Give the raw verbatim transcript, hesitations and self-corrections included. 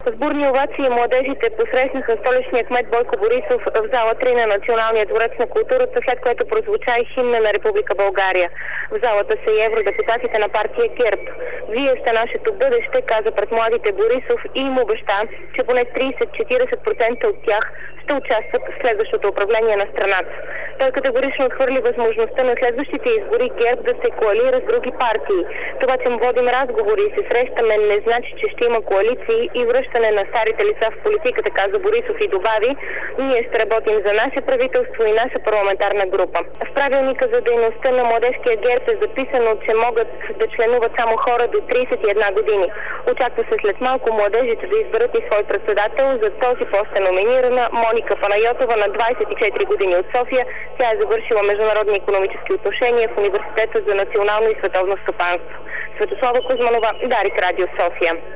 С бурни овации младежите посрещнаха столичния кмет Бойко Борисов в зала три на Националния дворец на културата, след което прозвуча и химна на Република България. В залата са и евродепутатите на партия ГЕРБ. Вие сте нашето бъдеще, каза пред младите Борисов и им обеща, че поне трийсет до четирийсет процента от тях ще участват в следващото управление на страната. Той категорично отхвърли възможността на следващите избори ГЕРБ да се коалира с други партии. Това, че водим разговори и се срещаме, не значи, че ще има коалиции и връщане на старите лица в политиката, каза Борисов и добави: ние ще работим за наше правителство и наша парламентарна група. В правилника за дейността на младежкия ГЕРБ е записано, че могат да членуват само хора до трийсет и една години. Очаква се след малко младежите да изберат и свой председател. За този пост е номинирана Моника Панайотова на двайсет и четири години от София. Тя е завършила международни икономически отношения в Университета за национално и световно стопанство. Светослава Кузманова, Дарик Радио, София.